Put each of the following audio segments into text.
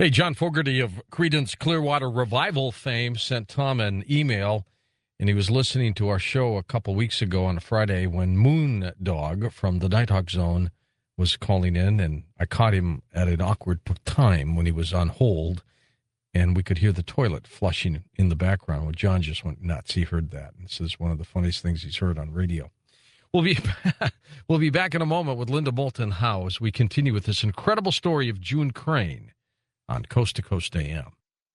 Hey, John Fogerty of Creedence Clearwater Revival fame sent Tom an email, and he was listening to our show a couple weeks ago on a Friday when Moon Dog from the Nighthawk Zone was calling in, and I caught him at an awkward time when he was on hold, and we could hear the toilet flushing in the background. Well, John just went nuts. He heard that, and says one of the funniest things he's heard on radio. We'll be back in a moment with Linda Moulton Howe as we continue with this incredible story of June Crane on Coast to Coast AM.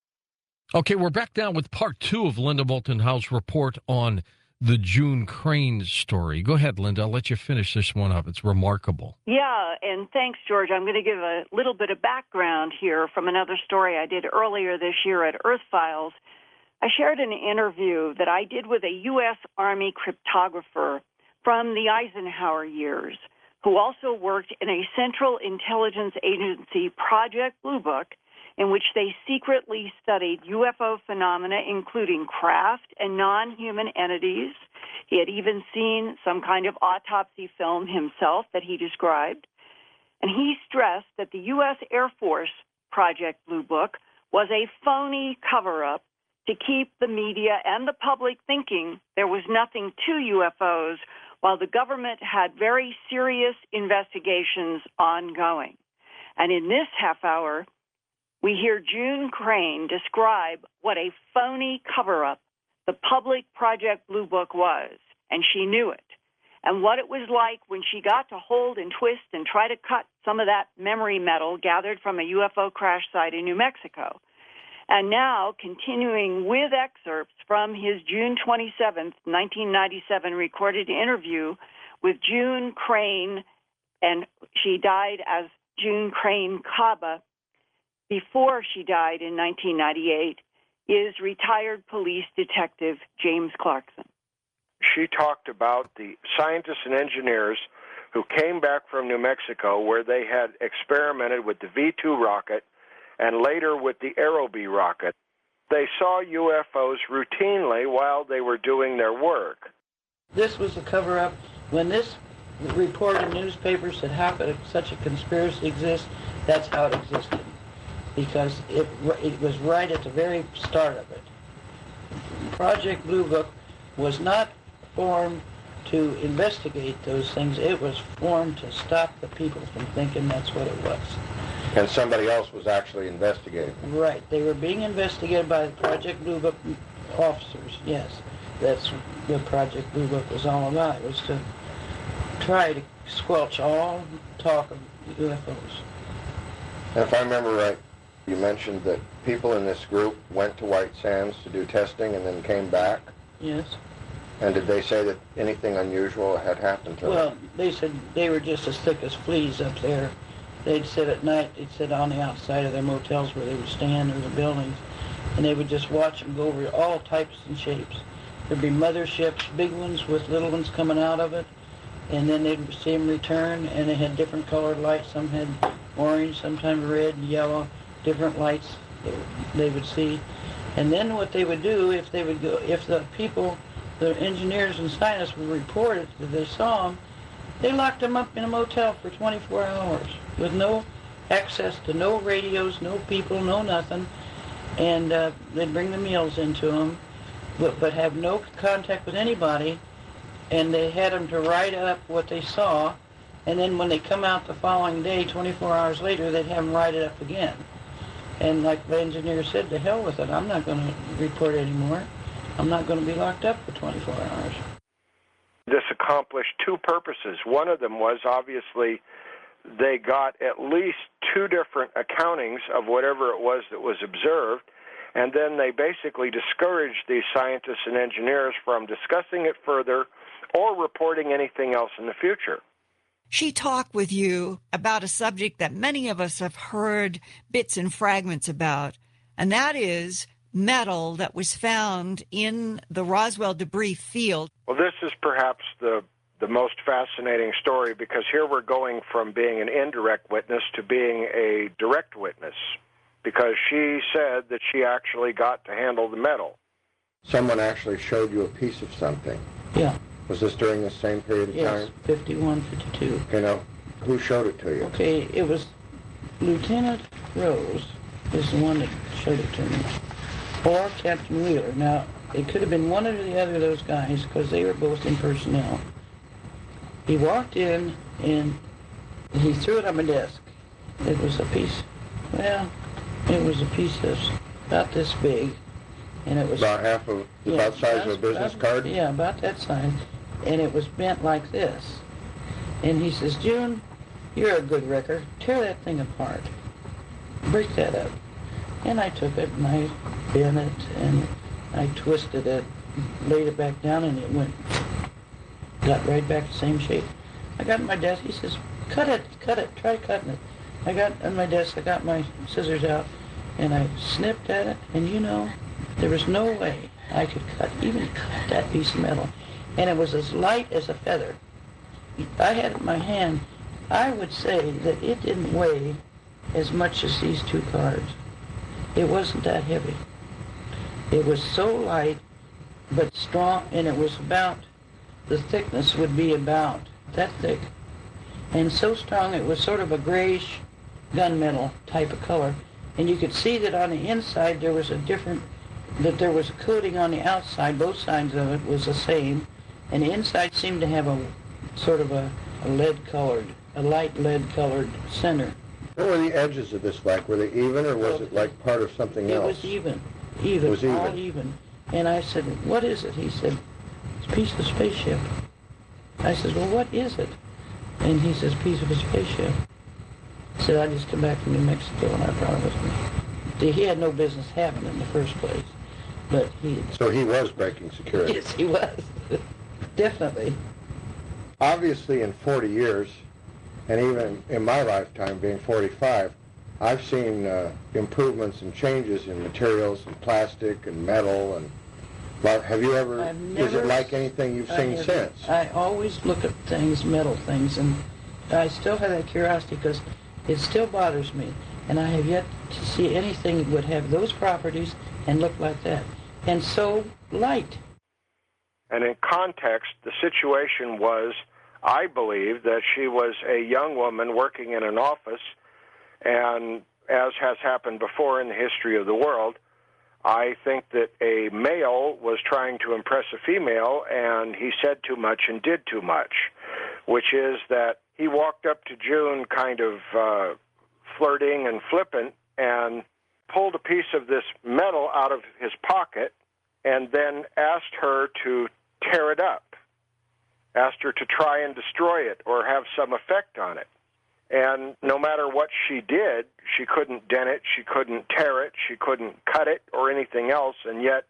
Okay, we're back down with part 2 of Linda Moulton Howe's report on the June Crane story. Go ahead, Linda. I'll let you finish this one up. It's remarkable. Yeah, and thanks, George. I'm going to give a little bit of background here from another story I did earlier this year at Earth Files. I shared an interview that I did with a U.S. Army cryptographer from the Eisenhower years, who also worked in a Central Intelligence Agency Project Blue Book, in which they secretly studied UFO phenomena, including craft and non-human entities. He had even seen some kind of autopsy film himself that he described. And he stressed that the U.S. Air Force Project Blue Book was a phony cover-up to keep the media and the public thinking there was nothing to UFOs, while the government had very serious investigations ongoing. And in this half hour, we hear June Crane describe what a phony cover-up the public Project Blue Book was, and she knew it, and what it was like when she got to hold and twist and try to cut some of that memory metal gathered from a UFO crash site in New Mexico. And now, continuing with excerpts from his June 27th, 1997 recorded interview with June Crane, and she died as June Crane Kaba before she died in 1998, is retired police detective James Clarkson. She talked about the scientists and engineers who came back from New Mexico, where they had experimented with the V-2 rocket and later with the Aerobee rocket. They saw UFOs routinely while they were doing their work. This was a cover-up. When this report in newspapers said how could such a conspiracy exist, that's how it existed, because it was right at the very start of it. Project Blue Book was not formed to investigate those things. It was formed to stop the people from thinking that's what it was. And somebody else was actually investigating. Right. They were being investigated by the Project Blue Book officers, yes. That's what Project Blue Book was all about. It was to try to squelch all talk of UFOs. And if I remember right, you mentioned that people in this group went to White Sands to do testing and then came back? Yes. And did they say that anything unusual had happened to them? Well, they said they were just as thick as fleas up there. They'd sit at night, they'd sit on the outside of their motels where they would stand, or the buildings, and they would just watch them go over all types and shapes. There'd be motherships, big ones with little ones coming out of it, and then they'd see them return, and they had different colored lights. Some had orange, sometimes red, yellow, different lights they would see. And then what they would do, if the people, the engineers and scientists would report it that they saw them, they locked them up in a motel for 24 hours with no access to no radios, no people, no nothing. And they'd bring the meals into them, but have no contact with anybody. And they had them to write up what they saw. And then when they come out the following day, 24 hours later, they'd have them write it up again. And like the engineer said, to hell with it. I'm not going to report anymore. I'm not going to be locked up for 24 hours. This accomplished two purposes. One of them was, obviously, they got at least two different accountings of whatever it was that was observed, and then they basically discouraged these scientists and engineers from discussing it further or reporting anything else in the future. She talked with you about a subject that many of us have heard bits and fragments about, and that is metal that was found in the Roswell debris field. Well, this is perhaps the most fascinating story, because here we're going from being an indirect witness to being a direct witness, because she said that she actually got to handle the metal. Someone actually showed you a piece of something. Yeah. Was this during the same period of time? Yes, 51, 52. Okay, now, who showed it to you? Okay, it was Lieutenant Rose, is the one that showed it to me, or Captain Wheeler. Now, it could have been one or the other of those guys because they were both in personnel. He walked in and he threw it on my desk. It was a piece, well, it was a piece that's about this big, and it was About half of, about the size of a business card? Yeah, about that size, and it was bent like this. And he says, June, you're a good wrecker. Tear that thing apart. Break that up. And I took it and I bent it and I twisted it, laid it back down, and it got right back to the same shape. I got on my desk. He says, cut it, try cutting it. I got on my desk, I got my scissors out, and I snipped at it, and you know, there was no way I could even cut that piece of metal. And it was as light as a feather. I had it in my hand. I would say that it didn't weigh as much as these two cards. It wasn't that heavy. It was so light, but strong, and it was about, the thickness would be about that thick. And so strong, it was sort of a grayish gunmetal type of color. And you could see that on the inside there was there was a coating on the outside. Both sides of it was the same. And the inside seemed to have a sort of a light lead-colored center. What were the edges of this like? Were they even, or was it like part of something else? It was even. It was even. All even. And I said, what is it? He said, it's a piece of a spaceship. I said, well, what is it? And he says, piece of a spaceship. I said, I just come back from New Mexico and I brought it with me. See, he had no business having it in the first place. But So he was breaking security. Yes, he was. Definitely. Obviously, in 40 years, and even in my lifetime, being 45, I've seen improvements and changes in materials and plastic and metal. And have you ever? Is it like anything you've seen since? I always look at things, metal things, and I still have that curiosity because it still bothers me, and I have yet to see anything that would have those properties and look like that, and so light. And in context, the situation was, I believe, that she was a young woman working in an office, and as has happened before in the history of the world, I think that a male was trying to impress a female, and he said too much and did too much, which is that he walked up to June kind of flirting and flippant and pulled a piece of this metal out of his pocket and then asked her to tear it up, asked her to try and destroy it or have some effect on it. And no matter what she did, she couldn't dent it, she couldn't tear it, she couldn't cut it or anything else. And yet,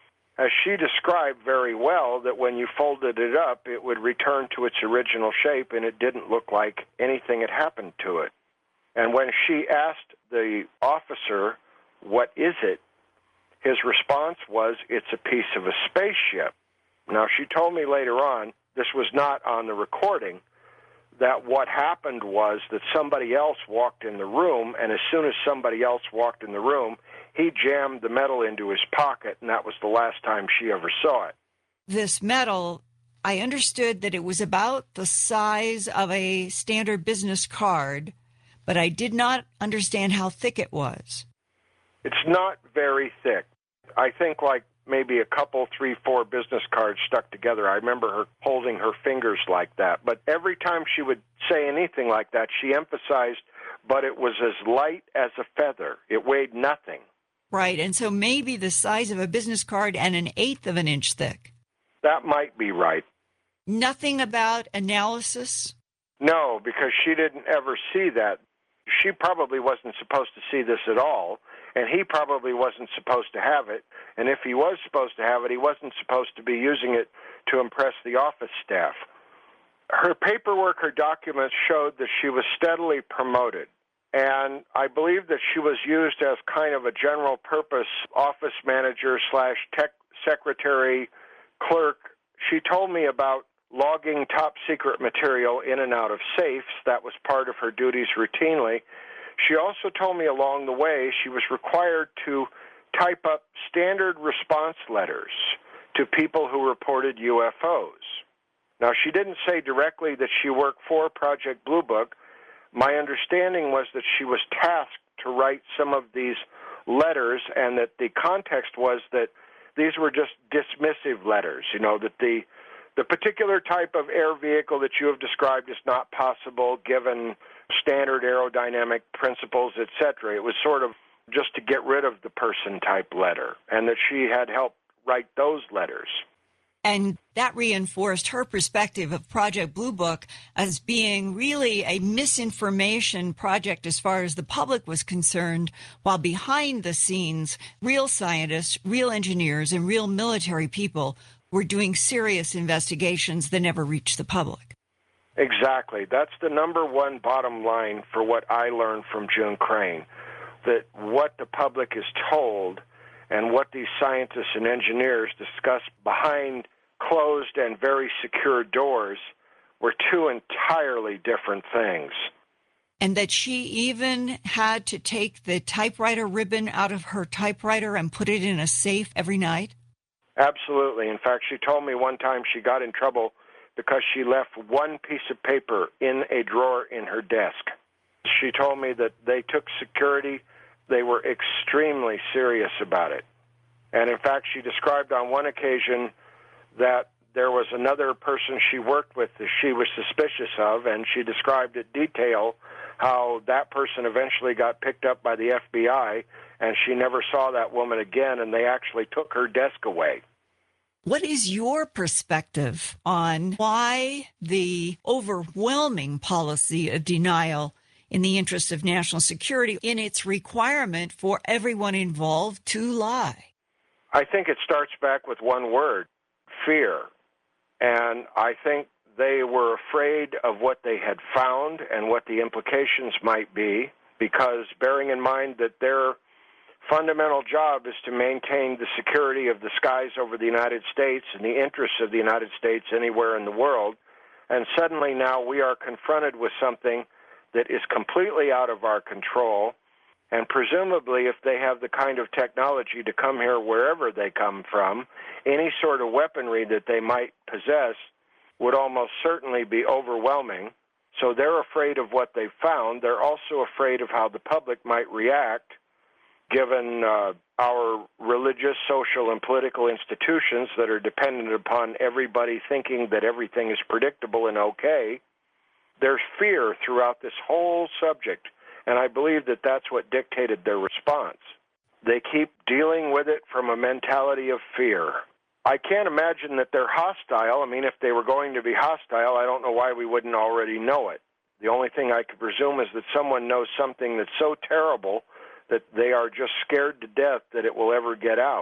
as she described very well, that when you folded it up, it would return to its original shape, and it didn't look like anything had happened to it. And when she asked the officer, what is it? His response was, it's a piece of a spaceship. Now, she told me later on, this was not on the recording, that what happened was that somebody else walked in the room, and as soon as somebody else walked in the room, he jammed the metal into his pocket, and that was the last time she ever saw it. This metal, I understood that it was about the size of a standard business card, but I did not understand how thick it was. It's not very thick. I think like maybe a couple, 3, 4 business cards stuck together. I remember her holding her fingers like that. But every time she would say anything like that, she emphasized, but it was as light as a feather. It weighed nothing. Right, and so maybe the size of a business card and 1/8 of an inch thick. That might be right. Nothing about analysis? No, because she didn't ever see that. She probably wasn't supposed to see this at all, and he probably wasn't supposed to have it. And if he was supposed to have it, he wasn't supposed to be using it to impress the office staff. Her paperwork, her documents showed that she was steadily promoted. And I believe that she was used as kind of a general purpose office manager / tech secretary, clerk. She told me about logging top secret material in and out of safes. That was part of her duties routinely. She also told me along the way she was required to type up standard response letters to people who reported UFOs. Now, she didn't say directly that she worked for Project Blue Book. My understanding was that she was tasked to write some of these letters, and that the context was that these were just dismissive letters, that the particular type of air vehicle that you have described is not possible given standard aerodynamic principles, etc. It was sort of just to get rid of the person type letter, and that she had helped write those letters. And that reinforced her perspective of Project Blue Book as being really a misinformation project as far as the public was concerned, while behind the scenes, real scientists, real engineers, and real military people were doing serious investigations that never reached the public. Exactly. That's the number one bottom line for what I learned from June Crane, that what the public is told and what these scientists and engineers discuss behind closed and very secure doors were two entirely different things. And that she even had to take the typewriter ribbon out of her typewriter and put it in a safe every night? Absolutely. In fact, she told me one time she got in trouble because she left one piece of paper in a drawer in her desk. She told me that they took security. They were extremely serious about it. And in fact, she described on one occasion that there was another person she worked with that she was suspicious of, and she described in detail how that person eventually got picked up by the FBI, and she never saw that woman again, and they actually took her desk away. What is your perspective on why the overwhelming policy of denial in the interest of national security in its requirement for everyone involved to lie? I think it starts back with one word: fear. And I think they were afraid of what they had found and what the implications might be, because bearing in mind that their fundamental job is to maintain the security of the skies over the United States and the interests of the United States anywhere in the world, and suddenly now we are confronted with something that is completely out of our control, and presumably if they have the kind of technology to come here wherever they come from, any sort of weaponry that they might possess would almost certainly be overwhelming. So they're afraid of what they've found. They're also afraid of how the public might react, given our religious, social, and political institutions that are dependent upon everybody thinking that everything is predictable and okay. There's fear throughout this whole subject, and I believe that that's what dictated their response. They keep dealing with it from a mentality of fear. I can't imagine that they're hostile. I mean, if they were going to be hostile, I don't know why we wouldn't already know it. The only thing I could presume is that someone knows something that's so terrible that they are just scared to death that it will ever get out.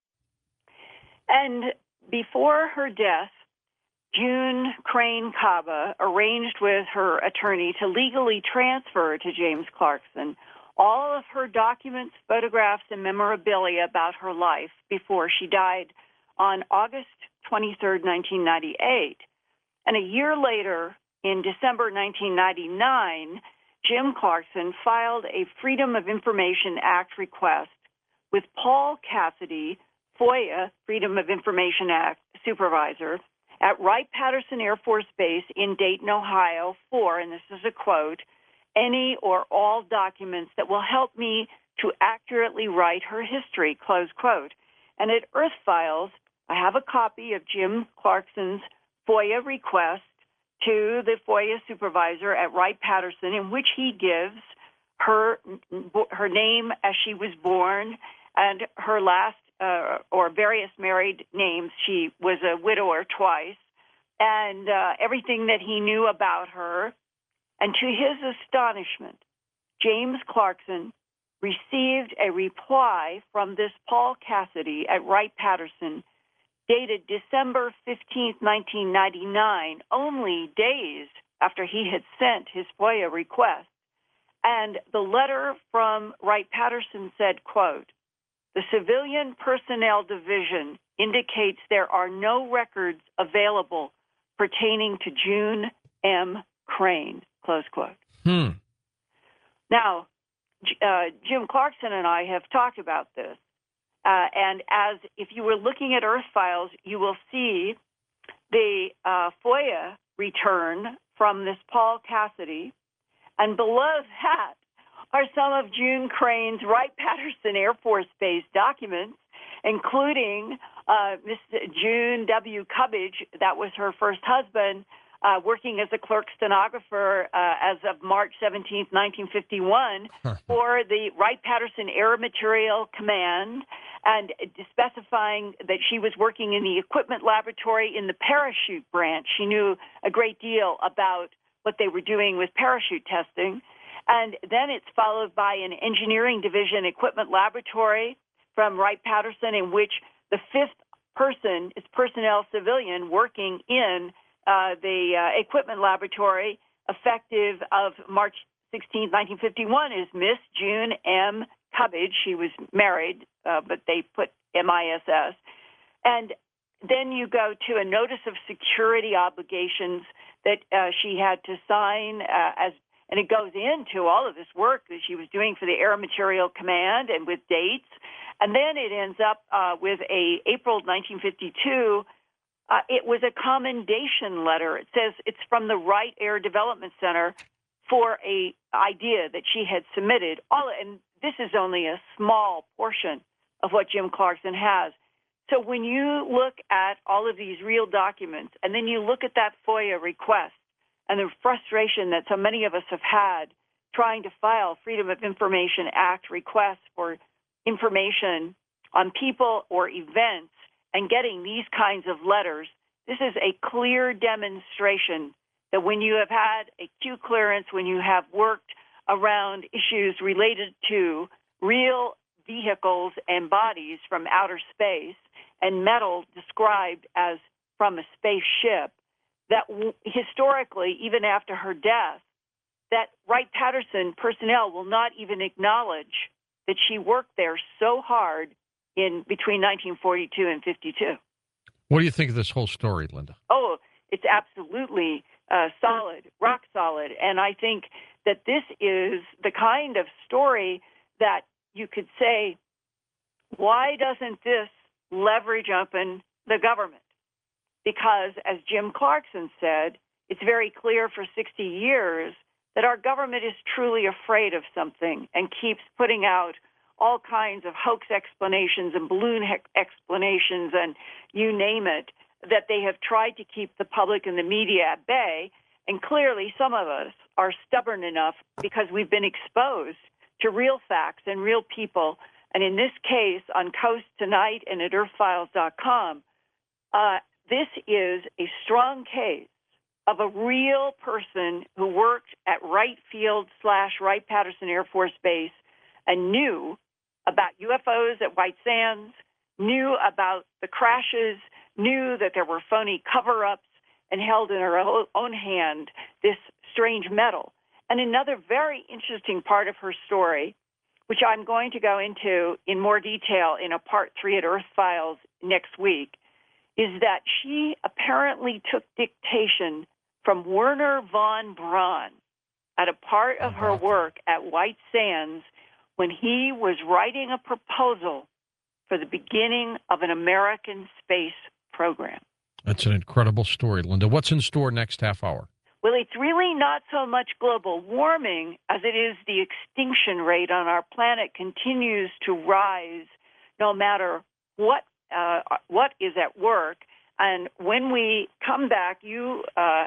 And before her death, June Crane Kaba arranged with her attorney to legally transfer to James Clarkson all of her documents, photographs, and memorabilia about her life before she died on August 23rd, 1998. And a year later, in December 1999, Jim Clarkson filed a Freedom of Information Act request with Paul Cassidy, FOIA, Freedom of Information Act supervisor, at Wright-Patterson Air Force Base in Dayton, Ohio, for, and this is a quote, any or all documents that will help me to accurately write her history, close quote. And at Earth Files, I have a copy of Jim Clarkson's FOIA request to the FOIA supervisor at Wright-Patterson, in which he gives her name as she was born and her last or various married names. She was a widower twice, and everything that he knew about her. And to his astonishment, James Clarkson received a reply from this Paul Cassidy at Wright-Patterson dated December 15th, 1999, only days after he had sent his FOIA request. And the letter from Wright-Patterson said, quote, the Civilian Personnel Division indicates there are no records available pertaining to June M. Crane, close quote. Now, Jim Clarkson and I have talked about this. And as if you were looking at Earth Files, you will see the FOIA return from this Paul Cassidy. And below that are some of June Crane's Wright-Patterson Air Force Base documents, including Miss June W. Cubbage, that was her first husband, working as a clerk stenographer as of March 17th, 1951, for the Wright-Patterson Air Material Command, and specifying that she was working in the equipment laboratory in the parachute branch. She knew a great deal about what they were doing with parachute testing. And then it's followed by an engineering division equipment laboratory from Wright-Patterson, in which the fifth person is personnel civilian working in the equipment laboratory, effective of March 16, 1951, is Miss June M. Cubbage. She was married, but they put MISS. And then you go to a notice of security obligations that she had to sign and it goes into all of this work that she was doing for the Air Material Command and with dates. And then it ends up with a April 1952. It was a commendation letter. It says it's from the Wright Air Development Center for a idea that she had submitted. And this is only a small portion of what Jim Clarkson has. So when you look at all of these real documents, and then you look at that FOIA request and the frustration that so many of us have had trying to file Freedom of Information Act requests for information on people or events and getting these kinds of letters, this is a clear demonstration that when you have had a Q clearance, when you have worked around issues related to real vehicles and bodies from outer space and metal described as from a spaceship, that historically, even after her death, that Wright-Patterson personnel will not even acknowledge that she worked there so hard in between 1942 and 52. What do you think of this whole story, Linda? Oh, it's absolutely solid, rock solid. And I think that this is the kind of story that you could say, why doesn't this leverage open the government? Because, as Jim Clarkson said, it's very clear for 60 years that our government is truly afraid of something and keeps putting out all kinds of hoax explanations and balloon explanations and you name it, that they have tried to keep the public and the media at bay. And clearly some of us are stubborn enough because we've been exposed to real facts and real people. And in this case, on Coast Tonight and at earthfiles.com, this is a strong case of a real person who worked at Wright Field/Wright-Patterson Air Force Base and knew about UFOs at White Sands, knew about the crashes, knew that there were phony cover-ups, and held in her own hand this strange metal. And another very interesting part of her story, which I'm going to go into in more detail in a part 3 at Earth Files next week, is that she apparently took dictation from Werner von Braun at a part of her work at White Sands when he was writing a proposal for the beginning of an American space program. That's an incredible story, Linda. What's in store next half hour? Well, it's really not so much global warming as it is the extinction rate on our planet continues to rise no matter what is at work. And when we come back, you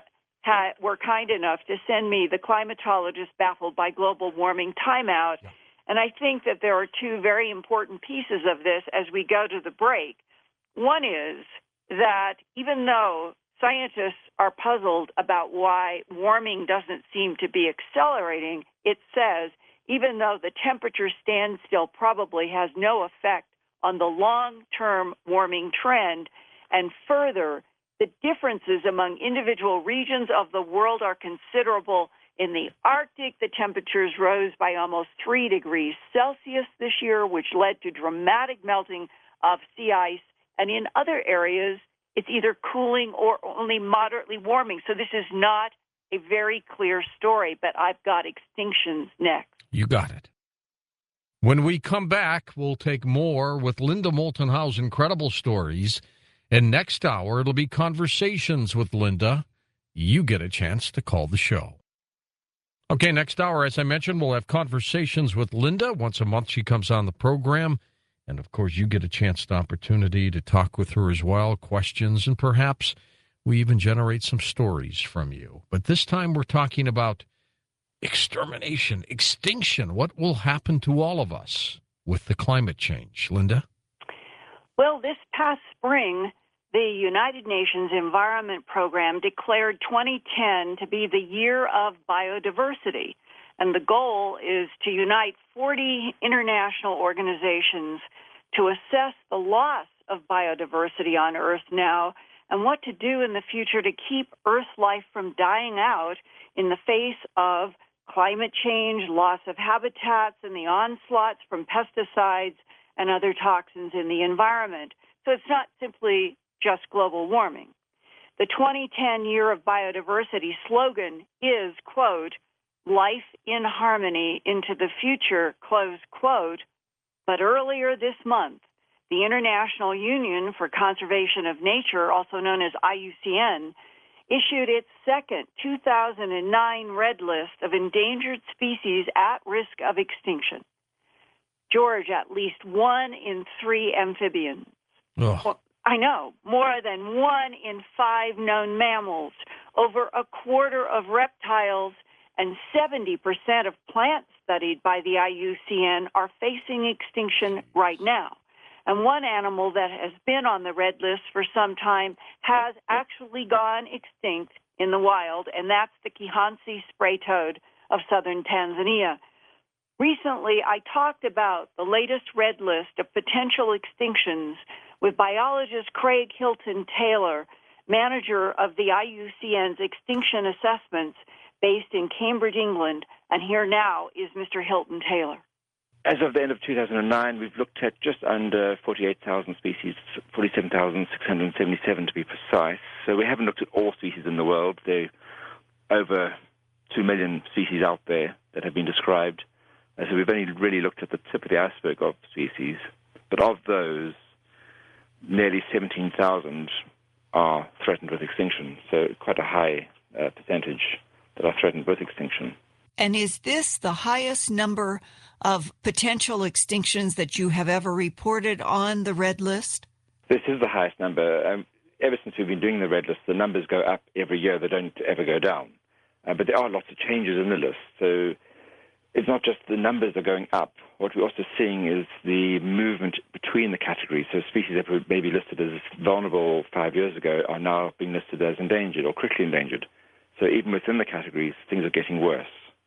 were kind enough to send me the Climatologist Baffled by Global Warming timeout. Yeah. And I think that there are two very important pieces of this as we go to the break. One is that even though scientists are puzzled about why warming doesn't seem to be accelerating, it says even though the temperature standstill probably has no effect on the long-term warming trend, and further, the differences among individual regions of the world are considerable. In the Arctic, the temperatures rose by almost 3 degrees Celsius this year, which led to dramatic melting of sea ice. And in other areas, it's either cooling or only moderately warming. So this is not a very clear story, but I've got extinctions next. You got it. When we come back, we'll take more with Linda Moulton Howe's incredible stories. And next hour, it'll be Conversations with Linda. You get a chance to call the show. Okay, next hour, as I mentioned, we'll have conversations with Linda. Once a month, she comes on the program. And, of course, you get a chance and opportunity to talk with her as well, questions, and perhaps we even generate some stories from you. But this time we're talking about extermination, extinction. What will happen to all of us with the climate change? Linda? Well, this past spring, the United Nations Environment Program declared 2010 to be the year of biodiversity. And the goal is to unite 40 international organizations to assess the loss of biodiversity on Earth now and what to do in the future to keep Earth life from dying out in the face of climate change, loss of habitats, and the onslaughts from pesticides and other toxins in the environment. So it's not simply just global warming. The 2010 Year of Biodiversity slogan is, quote, life in harmony into the future, close quote. But earlier this month, the International Union for Conservation of Nature, also known as IUCN, issued its second 2009 Red List of endangered species at risk of extinction. George, at least 1 in 3 amphibians. Well, I know, more than 1 in 5 known mammals, over a quarter of reptiles, and 70% of plants studied by the IUCN are facing extinction right now. And one animal that has been on the red list for some time has actually gone extinct in the wild, and that's the Kihansi spray toad of southern Tanzania. Recently, I talked about the latest red list of potential extinctions with biologist Craig Hilton Taylor, manager of the IUCN's Extinction Assessments based in Cambridge, England. And here now is Mr. Hilton Taylor. As of the end of 2009, we've looked at just under 48,000 species, 47,677 to be precise. So we haven't looked at all species in the world. There are over 2 million species out there that have been described. So we've only really looked at the tip of the iceberg of species. But of those, nearly 17,000 are threatened with extinction. So quite a high percentage that are threatened with extinction. And is this the highest number of potential extinctions that you have ever reported on the Red List? This is the highest number. Ever since we've been doing the Red List, the numbers go up every year. They don't ever go down. But there are lots of changes in the list. So it's not just the numbers are going up. What we're also seeing is the movement between the categories. So species that were maybe listed as vulnerable 5 years ago are now being listed as endangered or critically endangered. So even within the categories, things are getting worse.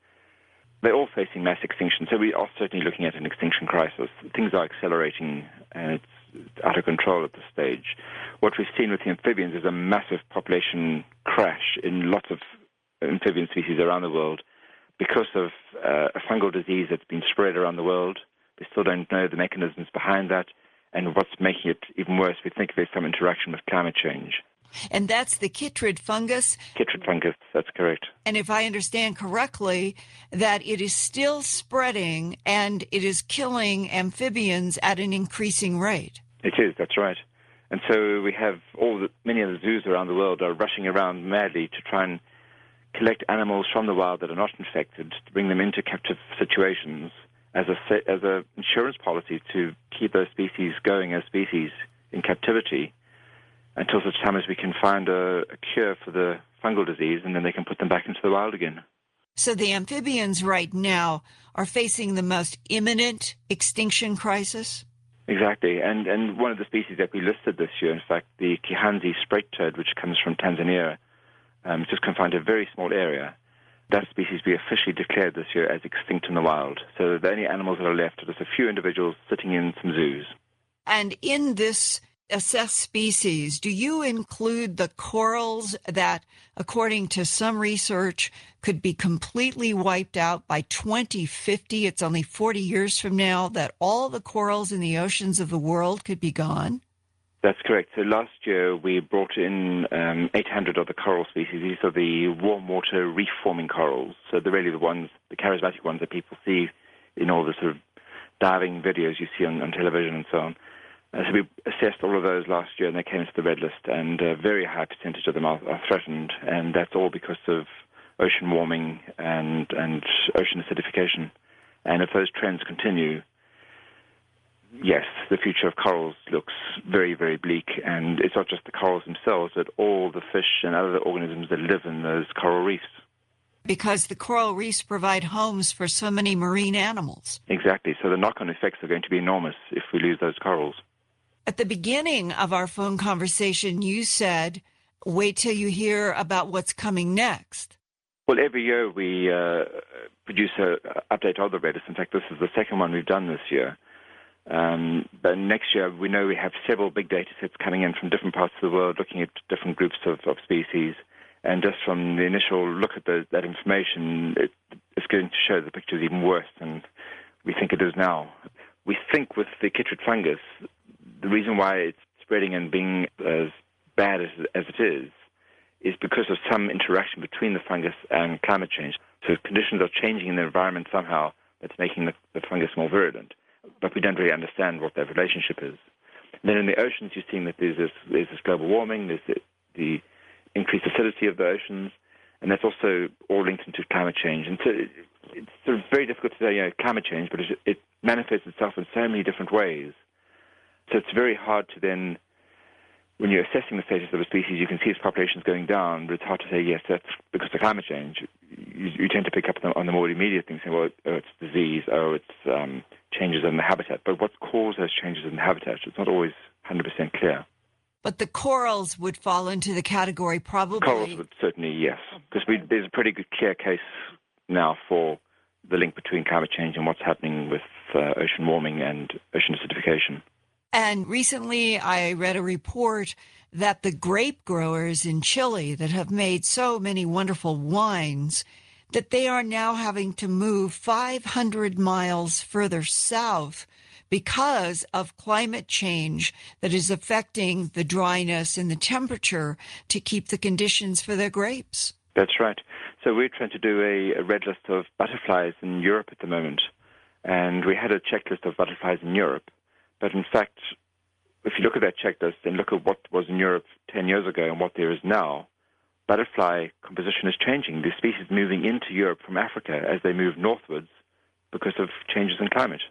They're all facing mass extinction, so we are certainly looking at an extinction crisis. Things are accelerating, and it's out of control at this stage. What we've seen with the amphibians is a massive population crash in lots of amphibian species around the world because of a fungal disease that's been spread around the world. We still don't know the mechanisms behind that, and what's making it even worse, we think there's some interaction with climate change. And that's the chytrid fungus? Chytrid fungus, that's correct. And if I understand correctly, that it is still spreading and it is killing amphibians at an increasing rate. It is, that's right. And so we have many of the zoos around the world are rushing around madly to try and collect animals from the wild that are not infected, to bring them into captive situations as a insurance policy to keep those species going as species in captivity, until such time as we can find a cure for the fungal disease, and then they can put them back into the wild again. So the amphibians right now are facing the most imminent extinction crisis? Exactly. And one of the species that we listed this year, in fact, the Kihansi spray toad, which comes from Tanzania, just confined to a very small area, that species we officially declared this year as extinct in the wild. So the only animals that are left are just a few individuals sitting in some zoos. And in this assessed species, do you include the corals that, according to some research, could be completely wiped out by 2050? It's only 40 years from now that all the corals in the oceans of the world could be gone? That's correct. So last year we brought in 800 of the coral species. These are the warm water reef-forming corals. So they're really the charismatic ones that people see in all the sort of diving videos you see on television and so on. So we assessed all of those last year, and they came into the red list, and a very high percentage of them are threatened, and that's all because of ocean warming and ocean acidification. And if those trends continue, yes, the future of corals looks very, very bleak. And it's not just the corals themselves, but all the fish and other organisms that live in those coral reefs. Because the coral reefs provide homes for so many marine animals. Exactly. So the knock-on effects are going to be enormous if we lose those corals. At the beginning of our phone conversation, you said, wait till you hear about what's coming next. Well, every year we produce an update of the Redis. In fact, this is the second one we've done this year. But next year, we know we have several big data sets coming in from different parts of the world, looking at different groups of species. And just from the initial look at that information, it's going to show the picture is even worse than we think it is now. We think with the chytrid fungus, the reason why it's spreading and being as bad as it is because of some interaction between the fungus and climate change. So conditions are changing in the environment somehow that's making the fungus more virulent. But we don't really understand what that relationship is. And then in the oceans, you're seeing that there's this global warming, there's the increased acidity of the oceans, and that's also all linked into climate change. And so it's sort of very difficult to say, climate change, but it manifests itself in so many different ways. So it's very hard to then, when you're assessing the status of a species, you can see its populations going down, but it's hard to say, yes, that's because of climate change. You tend to pick up on the more immediate things, saying, well, it's disease, it's changes in the habitat. But what caused those changes in the habitat? It's not always 100% clear. But the corals would fall into the category probably. Corals would certainly, yes, because there's a pretty good clear case now for the link between climate change and what's happening with ocean warming and ocean acidification. And recently I read a report that the grape growers in Chile that have made so many wonderful wines, that they are now having to move 500 miles further south because of climate change that is affecting the dryness and the temperature to keep the conditions for their grapes. That's right. So we're trying to do a red list of butterflies in Europe at the moment. And we had a checklist of butterflies in Europe. But in fact, if you look at that checklist and look at what was in Europe 10 years ago and what there is now, butterfly composition is changing. The species moving into Europe from Africa as they move northwards because of changes in climate.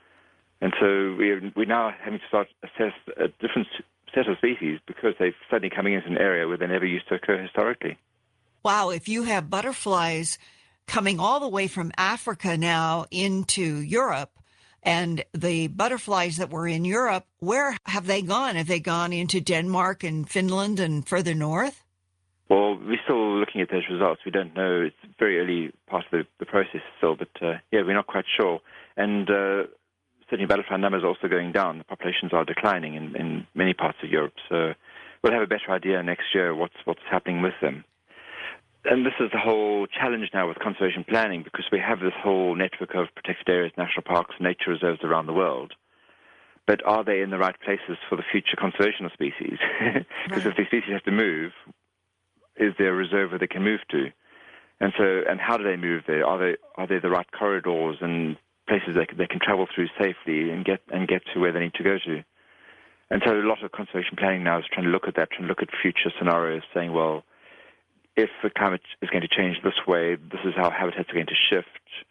And so we're now having to start assess a different set of species because they're suddenly coming into an area where they never used to occur historically. Wow, if you have butterflies coming all the way from Africa now into Europe, and the butterflies that were in Europe, where have they gone? Have they gone into Denmark and Finland and further north? Well, we're still looking at those results. We don't know. It's very early part of the process still, but we're not quite sure. And certainly butterfly numbers are also going down. The populations are declining in many parts of Europe. So we'll have a better idea next year what's happening with them. And this is the whole challenge now with conservation planning, because we have this whole network of protected areas, national parks, nature reserves around the world. But are they in the right places for the future conservation of species? Because if these species have to move, is there a reserve where they can move to? And how do they move there? Are they the right corridors and places they can travel through safely and get to where they need to go to? And so a lot of conservation planning now is trying to look at that, trying to look at future scenarios, saying, well, if the climate is going to change this way, this is how habitats are going to shift.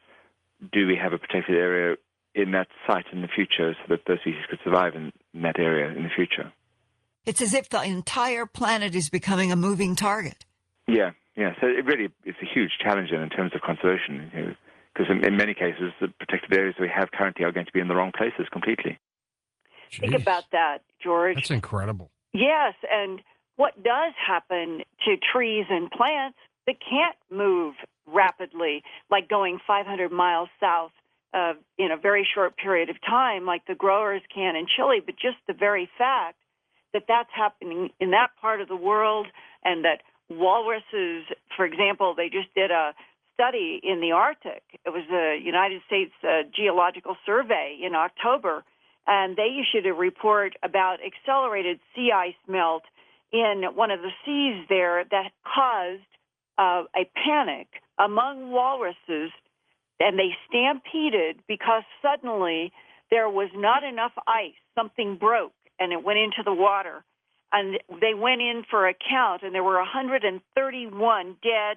Do we have a protected area in that site in the future so that those species could survive in that area in the future? It's as if the entire planet is becoming a moving target. Yeah. So it really is a huge challenge in terms of conservation, because in many cases, the protected areas we have currently are going to be in the wrong places completely. Jeez. Think about that, George. That's incredible. Yes, and what does happen to trees and plants that can't move rapidly, like going 500 miles south in a very short period of time, like the growers can in Chile, but just the very fact that that's happening in that part of the world, and that walruses, for example, they just did a study in the Arctic. It was the United States Geological Survey in October, and they issued a report about accelerated sea ice melt in one of the seas there that caused a panic among walruses, and they stampeded because suddenly there was not enough ice. Something broke, and it went into the water. And they went in for a count, and there were 131 dead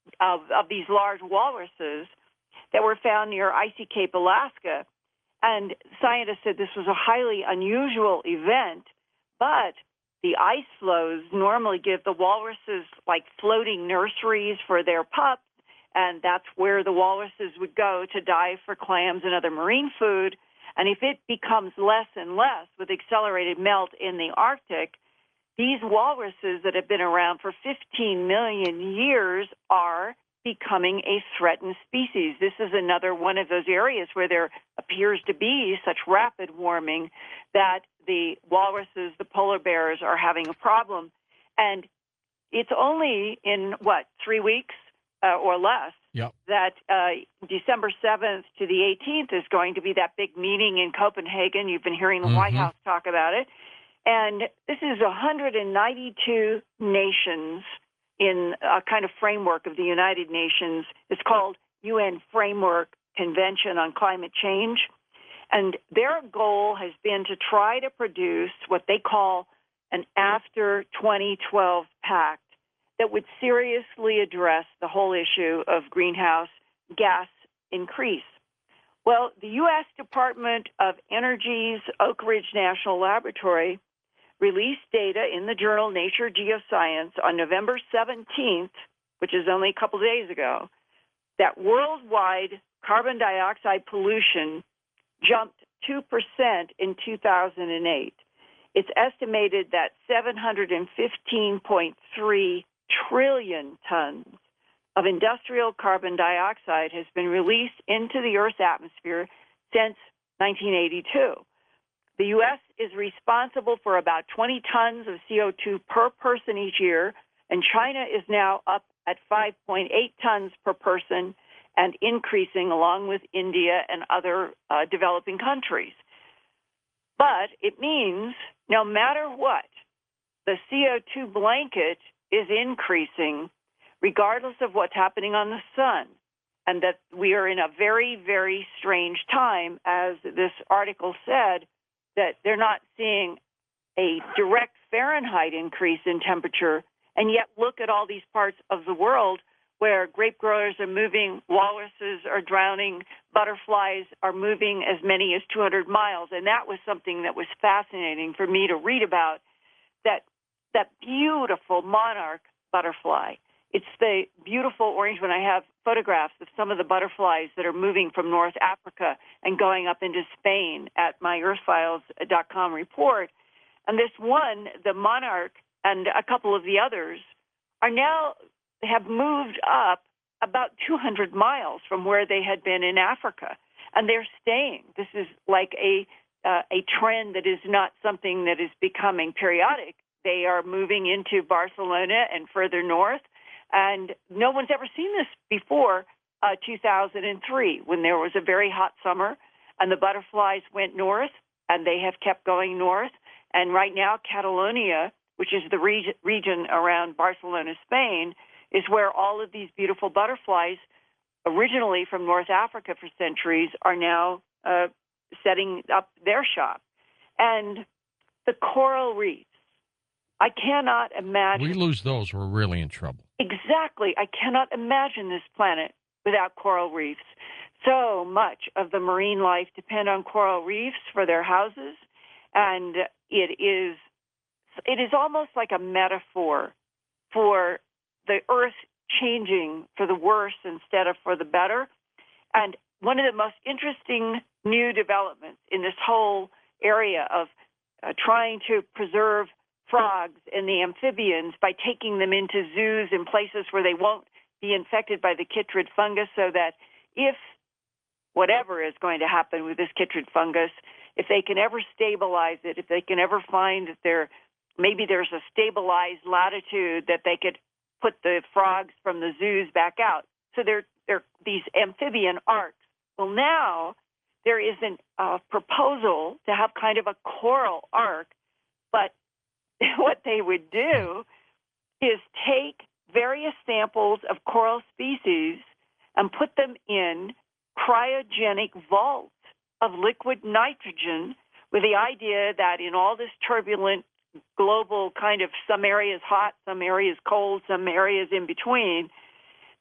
of these large walruses that were found near Icy Cape, Alaska. And scientists said this was a highly unusual event, but the ice flows normally give the walruses like floating nurseries for their pups, and that's where the walruses would go to dive for clams and other marine food. And if it becomes less and less with accelerated melt in the Arctic, these walruses that have been around for 15 million years are becoming a threatened species. This is another one of those areas where there appears to be such rapid warming that the walruses, the polar bears, are having a problem. And it's only in, 3 weeks or less that December 7th to the 18th is going to be that big meeting in Copenhagen. You've been hearing the White House talk about it. And this is 192 nations in a kind of framework of the United Nations. It's called UN Framework Convention on Climate Change. And their goal has been to try to produce what they call an after 2012 pact that would seriously address the whole issue of greenhouse gas increase. Well, the U.S. Department of Energy's Oak Ridge National Laboratory released data in the journal Nature Geoscience on November 17th, which is only a couple days ago, that worldwide carbon dioxide pollution jumped 2% in 2008. It's estimated that 715.3 trillion tons of industrial carbon dioxide has been released into the Earth's atmosphere since 1982. The U.S. is responsible for about 20 tons of CO2 per person each year, and China is now up at 5.8 tons per person and increasing along with India and other developing countries. But it means no matter what, the CO2 blanket is increasing regardless of what's happening on the sun, and that we are in a very, very strange time, as this article said, that they're not seeing a direct Fahrenheit increase in temperature, and yet look at all these parts of the world where grape growers are moving, walruses are drowning, butterflies are moving as many as 200 miles. And that was something that was fascinating for me to read about, that beautiful monarch butterfly. It's the beautiful orange one. I have photographs of some of the butterflies that are moving from North Africa and going up into Spain at my earthfiles.com report. And this one, the monarch, and a couple of the others are now have moved up about 200 miles from where they had been in Africa, and they're staying. This is like a trend that is not something that is becoming periodic. They are moving into Barcelona and further north, and no one's ever seen this before 2003, when there was a very hot summer, and the butterflies went north, and they have kept going north. And right now, Catalonia, which is the region around Barcelona, Spain, is where all of these beautiful butterflies, originally from North Africa for centuries, are now setting up their shop. And the coral reefs, I cannot imagine. We lose those, we're really in trouble. Exactly. I cannot imagine this planet without coral reefs. So much of the marine life depend on coral reefs for their houses, and it is almost like a metaphor for the earth changing for the worse instead of for the better. And one of the most interesting new developments in this whole area of trying to preserve frogs and the amphibians by taking them into zoos in places where they won't be infected by the chytrid fungus, so that if whatever is going to happen with this chytrid fungus, if they can ever stabilize it, if they can ever find that maybe there's a stabilized latitude that they could put the frogs from the zoos back out. So they're these amphibian arks. Well, now there is a proposal to have kind of a coral ark, but what they would do is take various samples of coral species and put them in cryogenic vaults of liquid nitrogen, with the idea that in all this turbulent global kind of, some areas hot, some areas cold, some areas in between,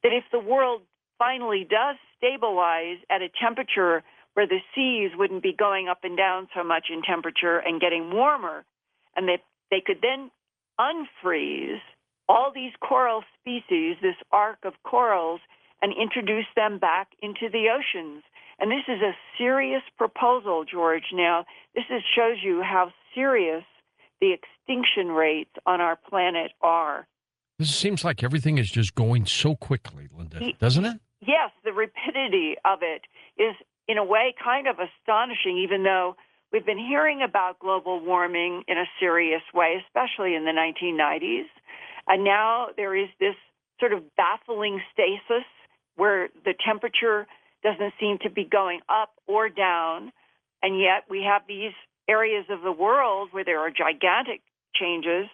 that if the world finally does stabilize at a temperature where the seas wouldn't be going up and down so much in temperature and getting warmer, and that they could then unfreeze all these coral species, this arc of corals, and introduce them back into the oceans. And this is a serious proposal, George. Now, this shows you how serious the extinction rates on our planet are. This seems like everything is just going so quickly, Linda, doesn't it? Yes, the rapidity of it is, in a way, kind of astonishing, even though we've been hearing about global warming in a serious way, especially in the 1990s. And now there is this sort of baffling stasis where the temperature doesn't seem to be going up or down. And yet we have these areas of the world where there are gigantic changes.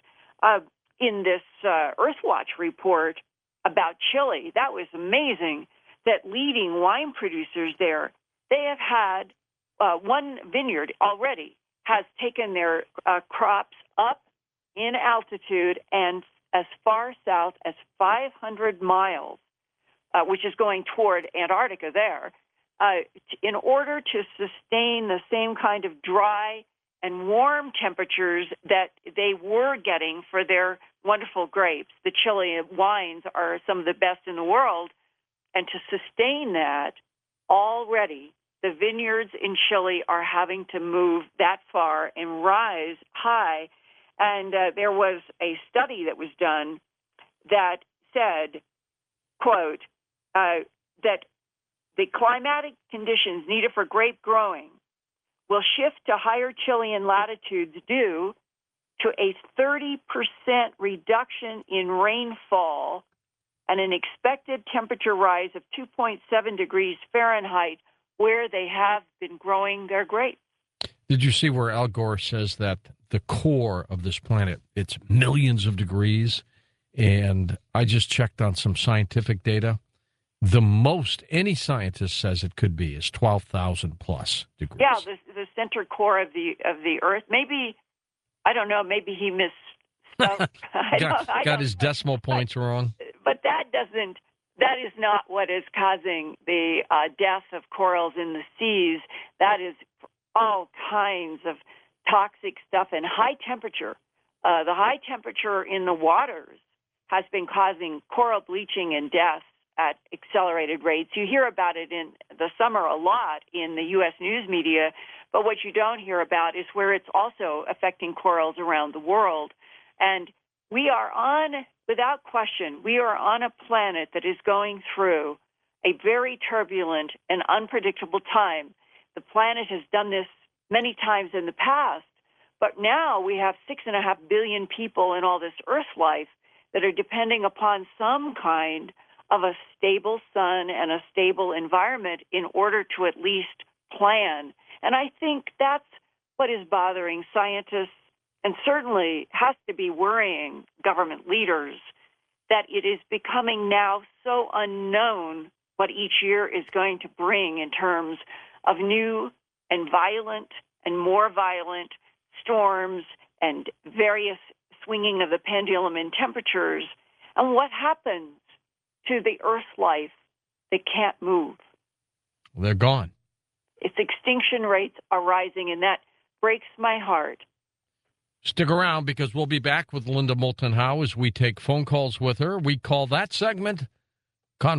In this Earthwatch report about Chile, that was amazing, that leading wine producers there, they have had one vineyard already has taken their crops up in altitude and as far south as 500 miles, which is going toward Antarctica there, in order to sustain the same kind of dry and warm temperatures that they were getting for their wonderful grapes. The Chilean wines are some of the best in the world. And to sustain that, already the vineyards in Chile are having to move that far and rise high. And there was a study that was done that said, quote, that the climatic conditions needed for grape growing will shift to higher Chilean latitudes due to a 30% reduction in rainfall and an expected temperature rise of 2.7 degrees Fahrenheit where they have been growing their grapes. Did you see where Al Gore says that the core of this planet, it's millions of degrees? And I just checked on some scientific data. The most any scientist says it could be is 12,000 plus degrees. Yeah, the center core of the Earth. Maybe, I don't know, maybe he misspoke. got his decimal points wrong. But that is not what is causing the death of corals in the seas. That is all kinds of toxic stuff and high temperature. The high temperature in the waters has been causing coral bleaching and death at accelerated rates. You hear about it in the summer a lot in the U.S. news media, but what you don't hear about is where it's also affecting corals around the world. And we are on, without question, we are on a planet that is going through a very turbulent and unpredictable time. The planet has done this many times in the past, but now we have 6.5 billion people in all this Earth life that are depending upon some kind of a stable sun and a stable environment in order to at least plan. And I think that's what is bothering scientists and certainly has to be worrying government leaders, that it is becoming now so unknown what each year is going to bring in terms of new and violent and more violent storms and various swinging of the pendulum in temperatures, and what happens to the Earth life that can't move. They're gone. Its extinction rates are rising, and that breaks my heart. Stick around because we'll be back with Linda Moulton Howe as we take phone calls with her. We call that segment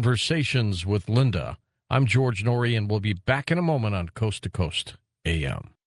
Conversations with Linda. I'm George Noory, and we'll be back in a moment on Coast to Coast AM.